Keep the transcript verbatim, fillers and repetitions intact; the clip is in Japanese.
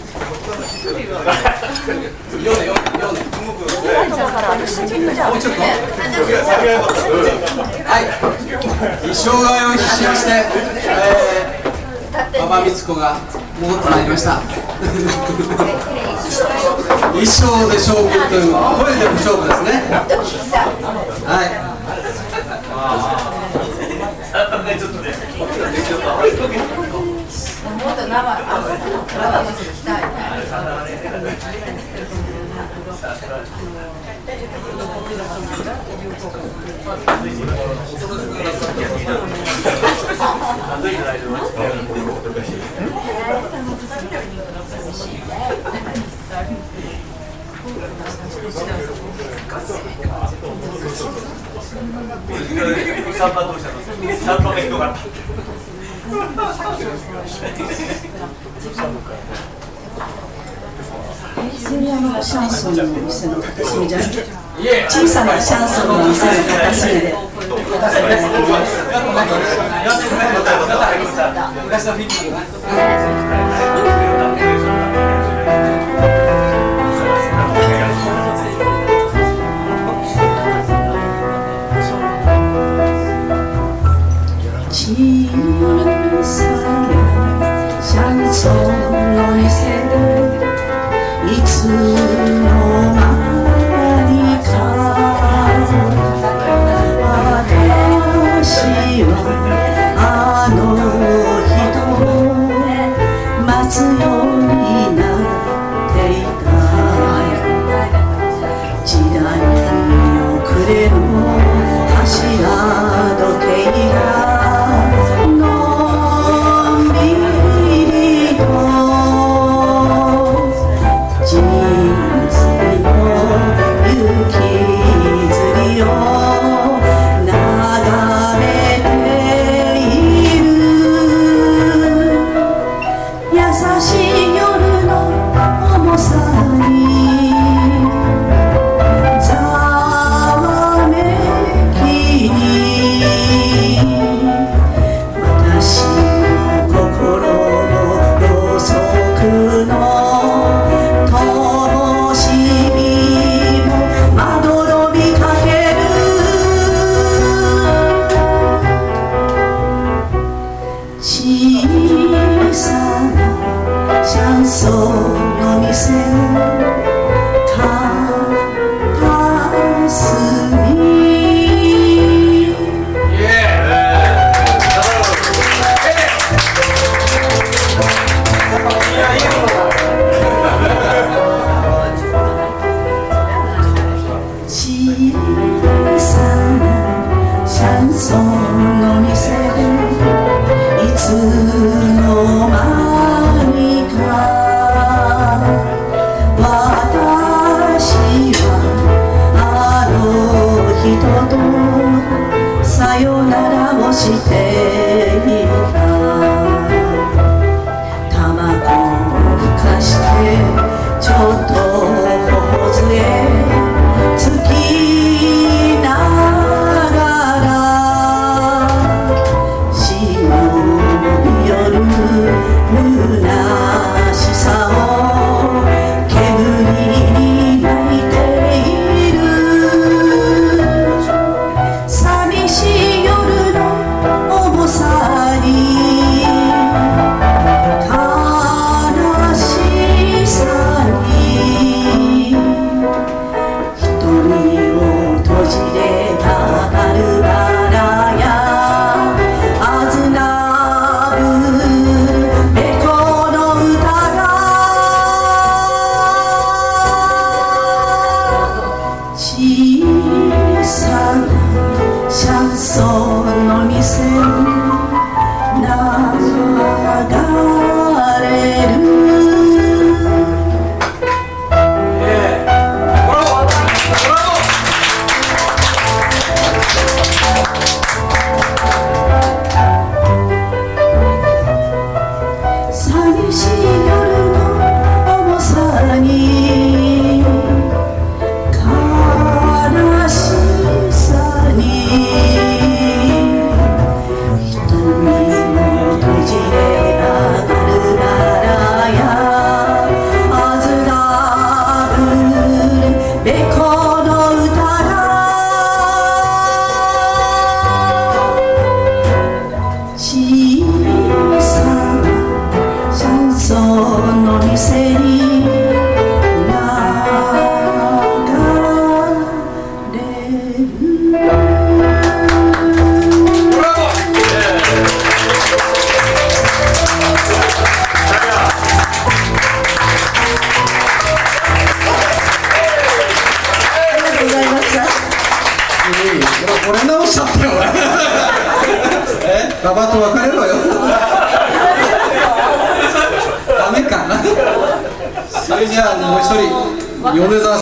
衣装替えをしまして、えー、馬場光子が戻ってまいりました。衣装で勝負というのは声でも勝負ですね。はい。 もっと生生の聞きたい。 三番どうしたの？三番がひどかった。 普通にあのシャンソンの店の片隅じゃなくて、小さなシャンソンの店の片隅で。小さなシャンソンの店でいつの間にか私はあの人を待つようになっていた。時代遅れの柱時計が小さなシャンソンの店に流れるこれ直しちゃったよ俺えババと別れろよダメかなそれじゃあもう一人米沢